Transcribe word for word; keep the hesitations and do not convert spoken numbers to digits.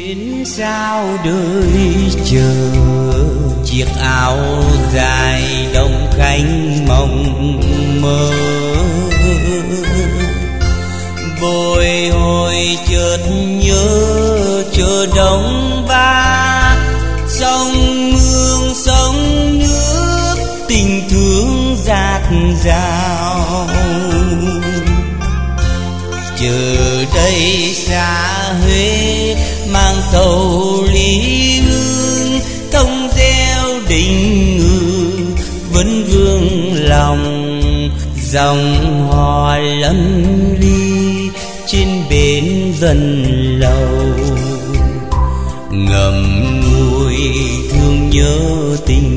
Biển sao đời chờ chiếc áo dài đông khánh mộng mơ, bồi hồi chợt nhớ chờ đông ba sông mương sông nước tình thương dạt dào. Chờ đây xa Huế mang sầu ly hương thông gieo đình ngự vẫn vương lòng dòng hò lân ly trên bến vân lâu ngầm nuôi thương nhớ tình